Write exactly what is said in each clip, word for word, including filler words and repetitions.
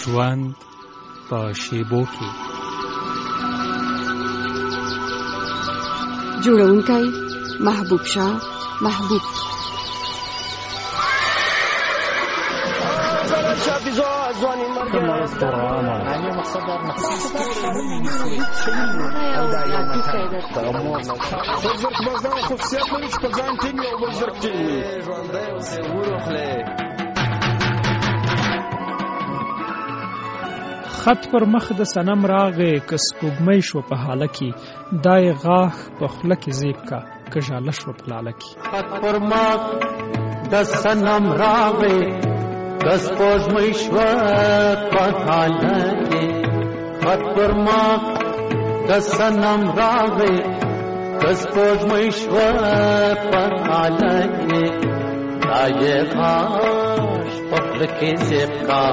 ژوند په شیبو کې. جوړونکی محبوب شاه محبوب. خط پر مخ د صنم راغې که سپوږمۍ شو په حاله کې، دای غاښ په خوله کې زیب کا که ژاله شو په لاله کې. خط پر مخ د صنم راغې که سپوږمۍ شو په حاله کې، خط پر مخ د صنم راغې که سپوږمۍ شو په حاله کې، دای غاښ په خوله کې زیب کا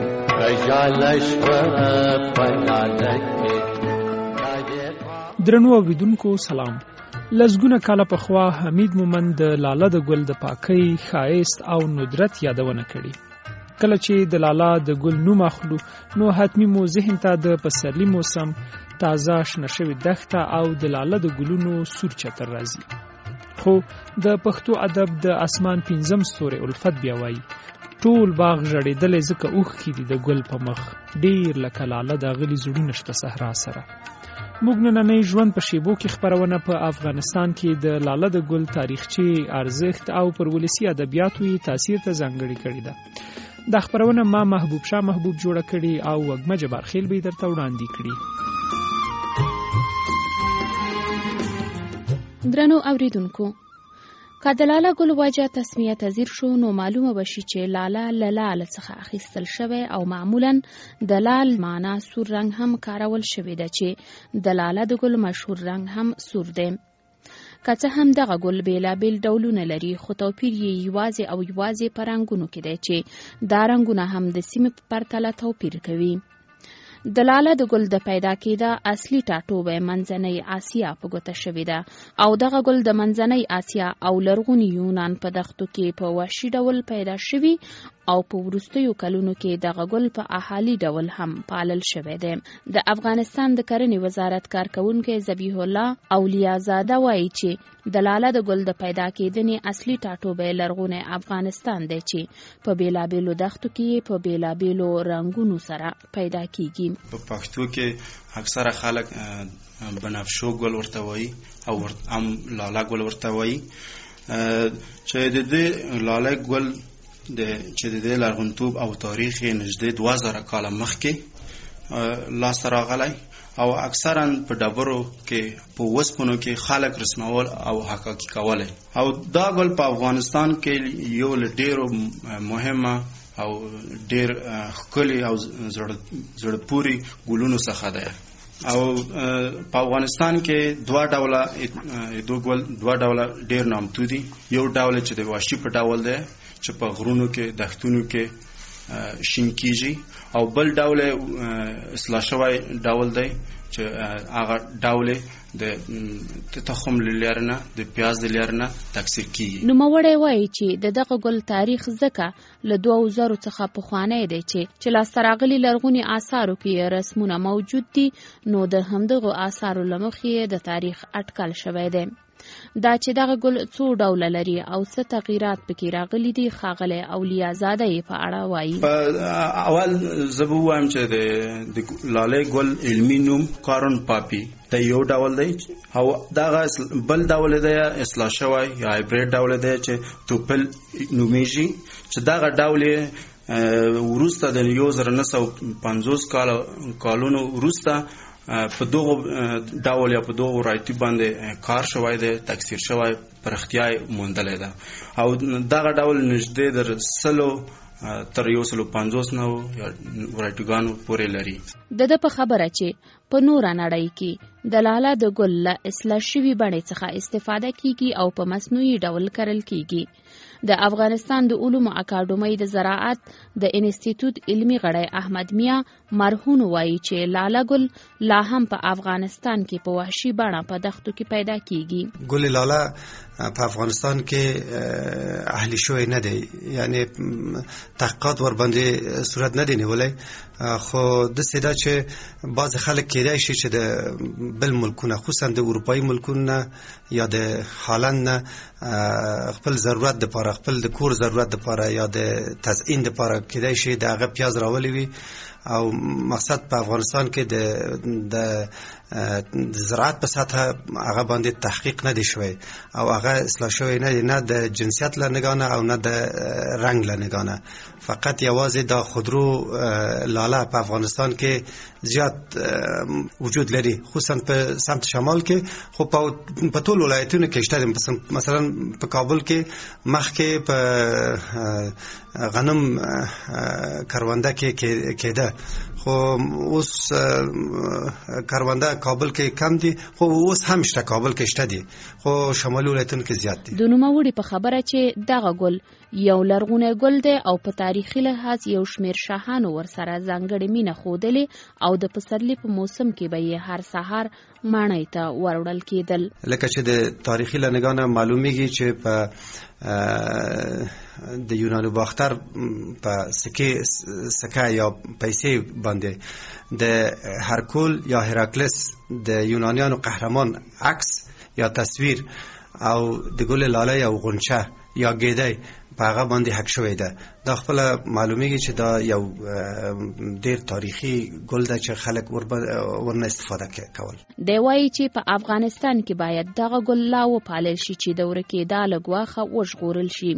درنو اوریدونکو سلام. لسګونه کاله پخوا حمید مومند د لاله د ګل د پاکۍ، ښایست او ندرت یادونه کړې. کله چې د لاله د ګل نوم اخلو نو حتمی مو ذهن ته د پسرلي موسم، تازه شنه شوې دښته او د لاله د ګلونو سور چتر راځي. خو د پښتو ادب د اسمان پنځم ستوری الفت بیا وایي ټول باغ ژړېدلی ځکه اوښکې دي د ګل په مخ، ډېر لکه لاله د غلي زړونه شته صحرا سره. موږ نننۍ ژوند په شیبو کې خپرونه په افغانستان کې د لاله د ګل تاریخچې، ارزښت او پر ولسي ادبیاتو یې تاثیر ته ځانګړې کړې ده. دا خپرونه ما محبوب شاه محبوب جوړه کړې او وږمه جبار خیل به یې درته وړاندې کړي. درنو اوریدونکو، که د لاله ګل وجه تسمیه تذیر شو نو معلومه بشي چې لاله له لاله څخه اخیستل شوی او معمولا د لال معنا سور رنګ هم کارول شوی ده چې د لاله د ګل مشهور رنګ هم سور دی. که څه هم دغه ګل بیلابیل ډولونه لري خو توپیر یې یوازې او یوازې په رنګونو کې دی چې دا رنګونه هم د سیمې په پرتله توپیر کوي. د لاله د ګل د پیدا کېدا اصلي ټاټوبی منځنۍ آسیا په ګوته شوې ده او دغه ګل د منځنۍ آسیا او لرغوني یونان په دښتو کې په وحشي ډول پیدا شوي او په وروستیو کلونو کې دغه ګل په احالي ډول هم پالل شوی دی. د افغانستان د کرنې وزارت کارکونکی ذبیح الله اولیازاده وایي چې د لاله د ګل د پیدا کېدنې اصلي ټاټوبی لرغونی افغانستان دی چې په بیلابیلو دښتو کې په بیلابیلو رنګونو سره پیدا کیږي. په پښتو کې اکثره خلک بنفشو ګل ورته وایي او هم لاله ګل ورته وایي چې د دې لاله ګل د چې د لرغونتوب او تاریخ یې نږدې دوه زره کاله مخکې لاسته راغلی او اکثرا په ډبرو کې په وسپنو کې خلک رسمول او حقاقي کولی او دا ګل په افغانستان کې یو له ډېرو مهمه او ډېر ښکلي او زړه پورې ګلونو څخه دی. او په افغانستان کې دوه ډوله دوه ډوله ډېر نامتو دي. یو ډول چې د وحشي په ډول دی چې په غرونو کې دښتونو کې شین کیږي او بل ډول اصلاح شوی ډول دی چې هغه ډول د تخم لرنه د پیاز لرنه تکثیر کیږي. نو موړی وایي چې د دغه ګل تاریخ ځکه له دوه زرو څخه پخوانی دی چې چې لاسته راغلي لرغوني آثارو کې رسمونه موجود دي نو د همدغو آثارو له مخې د تاریخ اټکل شوی دی. دا چې دغه ګل څو ډوله لري او څه تغییرات پکې راغلي دي ښاغلی اولیازاده یې په اړه وایي. اول زه به ووایم چې د لاله ګل علمي نوم کارون پاپي د یو ډول دی او دغه بل ډول دی اصلاح شوی یا هایبرید ډول دی چې توپل نومیږي چې دغه ډول وروسته د یو زره نهه سوه پنځوس کالونو وروسته په دغه ډول یا په دغه رایتي باندې کار شوی دی، تکثیر شوی، پرختیا موندلې ده او دغه ډول نږدې در سلو تر یو سلو پنځوس نو یا ورایټوګانو پورې لري. د ده په خبره چې په نوره نړۍ کې د لاله د ګل له اصلاح شوي بڼې څخه استفاده کیږي او په مصنوعي ډول کرل کیږي. د افغانستان د علومو اکاډمۍ د زراعت د انسټیټیوټ علمي غړی احمد میا مرهون وایي چې لاله ګل لا هم په افغانستان کې په وحشي بڼه په دښتو کې پیدا کیږي. ګل لاله په افغانستان کې اهلي شوی نه دی، یعنی تحقیقات ور باندې صورت نه دی نیولی، خو د سیدا چې بعض خلک کېدای شي چې د بل ملکونه خصوصا د اروپایي ملکونه یا د هالند نه خپل ضرورت د پاره، خپل د کور ضرورت د پاره یا د تزیین د پاره کېدای شي د هغه پیاز راولي وي، او مقصد په افغانستان کې د د زراعت په سطح هغه باندې تحقیق نه دی شوی او هغه اصلاح شوی نه دی، نه د جنسیت له نگانه او نه د رنگ له نگانه، فقط یوازې د خودرو لاله په افغانستان کې زیات وجود لري، خصوصا په سمت شمال کې، خو په ټول ولایتونو کې شته. مثلا په کابل کې مخکې په غنم کرونده کې کېده، خو اوس کرونده کابل کې کم دي، خو اوس هم شته کابل کې شته دي، خو شمالي ولایتونو کې زیات دي. د نوموړي په خبره چې دغه ګل یو لرغونی ګل دی او په تاریخي لحاظ یو شمیر شاهانو ورسره ځانګړې مینه ښودلې او د پسرلي په موسم کې به یې هر سهار ماڼۍ ته وروړل کېدل. لکه چې د تاریخي له نګانه معلومیږي چې په د یونانو باختر په سکه سکه یا پیسې باندې د هرکول یا هراکلس د یونانیانو قهرمان عکس یا تصویر او د ګل لاله یا غونچه یا ګیدای په هغه باندې حق شوی ده. دا خپل معلومیږي چې دا یو ډیر تاریخي ګل ده چې خلک ورنه استفاده کول. دی وایي چې په افغانستان کې باید دغه ګل لا وپالل شي چې د ورکېدا له ګواښه وژغورل شي.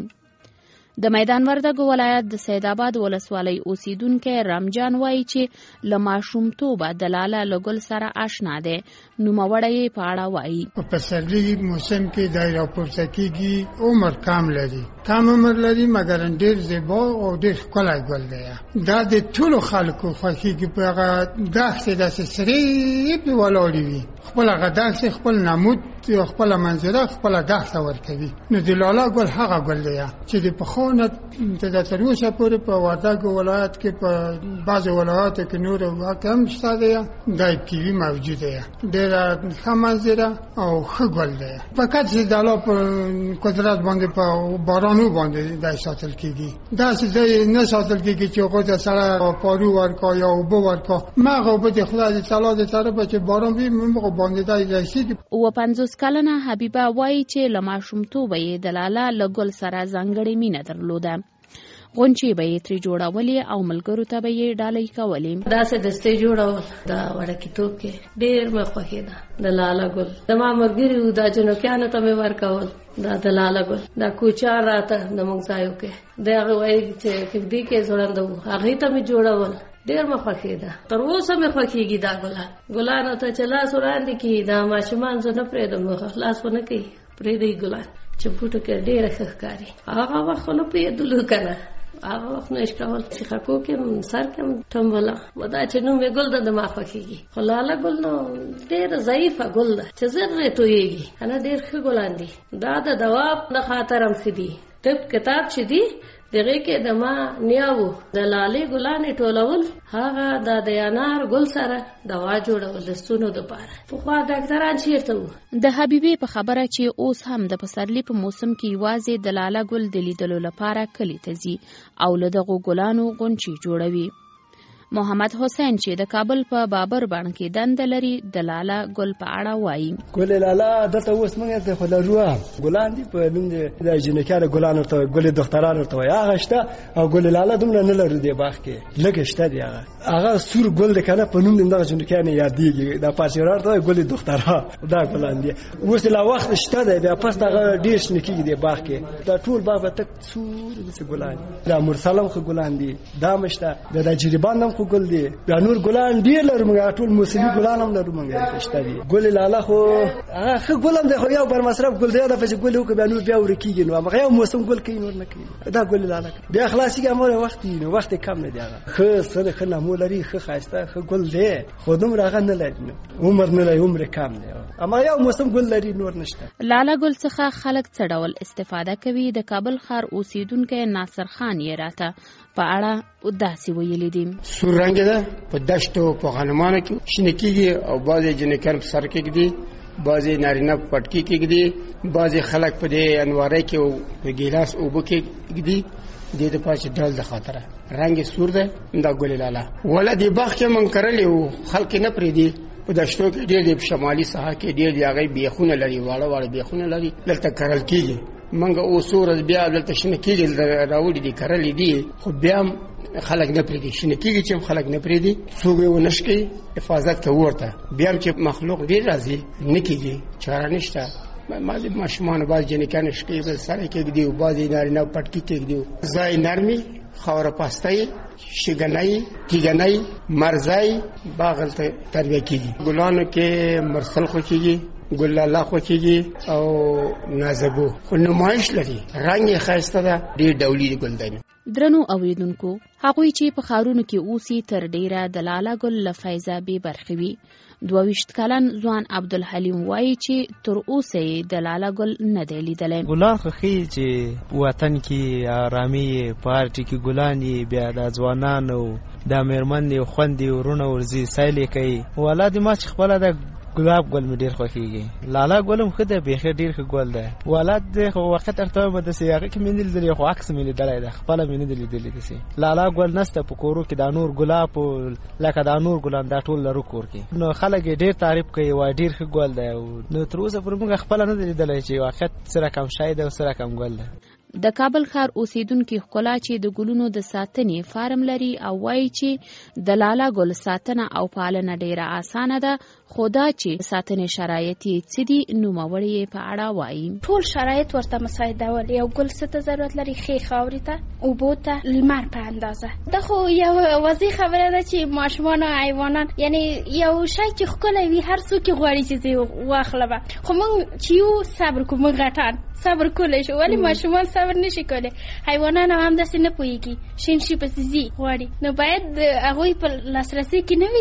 د میدان وردګو ولایت د سید آباد ولسوالۍ اوسیدونکی رمجان وایي چې له ماشومتوبه د لاله له ګل سره آشنا دی. نوموړی یې په اړه وایي په پسرلي موسم کې دا راپورته کېږي، عمر کم لري، کم عمر لري مګر ډېر زیبا او ډېر ښکلی ګل دی. دا د ټولو خلکو خوښېږي، په هغه دښتې داسې سرې پرې ولاړې وي، خپل هغه دښتې خپل نمود خپله منظره خپله دښته ورکوي. نو د لاله ګل هغه ګل دی چې د پخوا نه تر اوسه پورې په وردګو ولایت کې په بعضې ولایاتو کې نور واقع هم شته دی، دا کیوي موجود دی، ډېره ښه منظره او ښه ګل دی. فقط چې د الله په قدرت باندې په بارانو باندې دا ساتل کېږي، داسې ځای نه ساتل کېږي چې هغو ته سره پارو ورکا یا اوبه ورکا، مغه اوبه د خدای د تعالی د طرفه چې باران وي مغه باندې دا رسېږي. اووه پنځوس کلنه حبیبه وایي چې له ماشومتوبه یې د لاله له ګل سره ځانګړې مینه درلوده. غونچې به یې ترې جوړولې او ملګرو ته به یې ډالۍ کولې. داسې دستې جوړول دا وړکیتوب کې ډېر مې خوښېده. د لاله ګل زما ملګري وو، دا جنوکیانو ته مې ورکول، دا د لاله ګل دا کوچار راته د موږ ځایو کې د هغه وایي چې کږدۍ کې ځوړنده وو، هغې ته مې جوړول، ډېر مې خوښېده. تر اوسه مې خوښېږي دا ګلان. ګلانو ته چې لاس وړاندې کړي دا ماشومان زه نه پرېږدم، خلاص ونه کوي، پرېږدئ ګلان چې بوټو کې ډېره ښه ښکاري. هغه وخت خو نه پوهېدلو که نه، هغه وخت نه کول چې خکو کې سر کې ټمبله ودا چې نوم یې ګل ده د ما خوښېږي. خو لاله ګل نو ډېر ضعیفه ګل ده چې زر یې تویېږي، کنه ډېر ښه ګلان دي. دا د دوا د خاطر هم ښه دي. طب کتاب چې دي دغه کې د ما نیاوو د لالې ګلانې ټولول، هغه د انار ګل سره دوا جوړول د ستونو دپاره. پخوا ډاکټران چېرته وو؟ د حبیبې په خبره چې اوس هم د پسرلي په موسم کې یوازې د لاله ګل د لیدلو لپاره کلي ته ځي او له دغو ګلانو غونچې جوړوي. محمد حسین چې د کابل په بابر بڼ کې دنده لري د لاله ګل په اړه وایي. ګل لاله دلته اوس موږ د خو لرو ګلان دي په نوم د جنکانو ګلانو ته ګل دخترانو ته وایي، هغه شته او ګل لاله دومره نه لرو دی باغ کې لږ شته دی. هغه هغه سور ګل د کنه په نوم دغه جنکانو یادېږي، دا پاسیرار ته ګل دخترها دا ګلان دي. اوس لا وخت شته دی بیا پس دغه ډېر شنه کېږي دی باغ کې، دا ټول باغ به تک سور داسې ګلان دا مرسلم خو ګلان دي، دا مشته د جریبان هم خو ګل دی، بیا نور ګلان ډېر لرو موږ، ټول موسمي ګلان هم لرو موږ شته دي. ګل لاله خو هغه ښه ګل هم دی، خو یو بر مصرف ګل دی، دا چې ګل وکړي بیا نور بیا ورکېږي، نو هغه یو موسم ګل کوي نور نه کوي. دا ګل لاله بیا خلاصېږي هماغه وخت وي، نو وخت کم نه دی. هغه ښه سره ښه نمو لري، ښه ښایسته ښه ګل دی، خو دومره هغه نه لري، عمر نه لري، عمر کم دی، اما یو موسم ګل لري نور نشته. لاله ګل څخه خلک څه ډول استفاده کوي؟ د کابل ښار اوسیدونکی ناصر خان یې راته په اړه داسې ویلي دي. سور رنګ ده، په دشتو په غنمانو کې شنه کېږي او بعضې جنکان په سر کې ږدي بعضې نارینه په پټکي کېږدي، بعضې خلک په دې انوارۍ کې په ګیلاس اوبه کې ږدي. دې دپاره چې ډول د خاطره رنګ یې سور دی. دا ګل لاله وله دې باغ کې موږ کرلې وو، خلک یې نه پرېږدي. په دشتو کې ډېر د شمالي ساحه کې ډېر د هغې بیخونه لري، واړه واړه بیخونه لري، دلته کرل کېږي. موږ اوس ورځ بیا دلته شنه کېږي، دلته راوړي دي کرلې دي، خو بیا هم خلک نه پرېږدي. شنه کېږي چې هم خلک نه پرېږدي، څوک یې ونه شي حفاظت کوي ورته. بیا هم چې مخلوق ډېر راځي نه کېږي، چاره نشته. ما د ماشومانو بعض جنکانې شکې بل سره کېږدي، بعضې نارینه پټکي کېږدي. ځای نرمي، خاوره پاستی، شګنۍ، تیږنۍ، مرزی باغ هلته تربیه کېږي. ګلانو کې مرسل خوښېږي، ګل لاله خوښېږي او نازبو، خو نمایش لري، رنګ یې ښایسته ده، ډېر ډولي ګل دی. درنو اوریدونکو، هغوی چې په ښارونو کې اوسي تر ډیره د لاله ګل له فیضه بې برخې وي. دوه ویشت کلن ځوان عبدالحلیم وایي چې تر اوسه یې د لاله ګل نه دی لیدلی. ګلان خوښي چې وطن کې آرامي پارټي کې ګلان یې، بیا د ځوانانو د میرمنې خوندې ورونه ورځي سیلې کوي. والا د ما چې خپله د ګلاب ګل مې ډېر خوښېږي. لاله ګل هم ښه دی، بیخي ډېر ښه ګل دی. والا دی خو وخت ورته وایم داسې هغې کې مې نه لیدلي، خو عکس مې لیدلی دی، خپله مې نه دی لیدلي داسې. لاله ګل نشته په کورو کې، دا نور ګلاب لکه دا نور ګلان دا ټول لرو کور کې. نو خلک یې ډېر تعریف کوي، وایي ډېر ښه ګل دی. نو تر اوسه پورې موږ خپله نه دی لیدلی چې واقعیت څه رقم شی دی او څه رقم ګل دی. د کابل ښار اوسیدونکي ښکلا چې د ګلونو د ساتنې فارم لري او وایي چې د لاله ګل ساتنه او پالنه ډیره اسانه ده، خو دا چې ساتنې شرایط یې څه دي نوموړی یې په اړه وایي. ټول شرایط ورته مساعدول. یو ګل څه ته ضرورت لري؟ ښې خاورې ته، اوبو ته، لمر په اندازه. دا خو یو واضح خبره ده چې ماشومان او حیوانان، یعنی یو شی چې ښکلی وي هر څوک یې غواړي چې زه واخله به، خو موږ چې یو صبر کوو، موږ غټان صبر کولی شو، ولی ماشومان صبر نشي کولی. حیوانان هم داسې نه پوهېږي، شین شي پسې ځي غواړي، نو باید د هغوی په لاسرسي کې نه وي.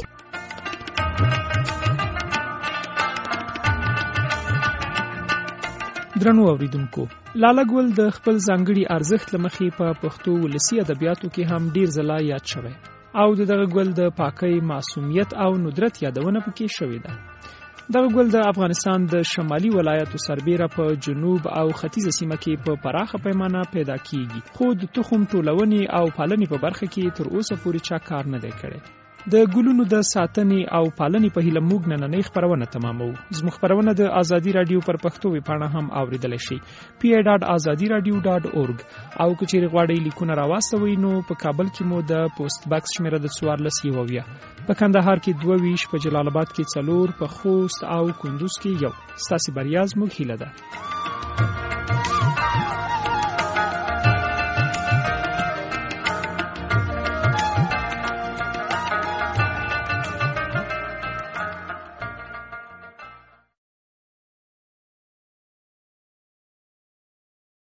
درنو اوریدونکو، لاله ګل د خپل ځانګړي ارزښت له مخې په پښتو ولسي ادبیاتو کې هم ډیر ځله یاد شوی او دغه ګل د پاکۍ، معصومیت او ندرت یادونه پکې شوې ده. دغه ګل د افغانستان د شمالي ولایتو سربیره په جنوب او ختیځه سیمه کې په پراخه پیمانه پیدا کیږي، خو د تخم ټولونې او پالنې په برخه کې تر اوسه پورې چا کار نه دی کړی. د ګلونو د ساتنې او پالنې په هیله موږ نننۍ خپرونه تمامو. زموږ خپرونه د آزادي رادیو پر پښتو ویبپاڼه هم اوریدلی شئ، پی ای ډاټ ازادي رادیو ډاټ اورګ. او که چیرې غواړئ لیکونه راواستوئ نو په کابل کې مو د پوسټ باکس شمیره د څوارلس یو اویا، په کندهار کې دوه ویشت، په جلال آباد کې څلور، په خوست او کندوز کې یو. ستاسې بریا زموږ هیله ده.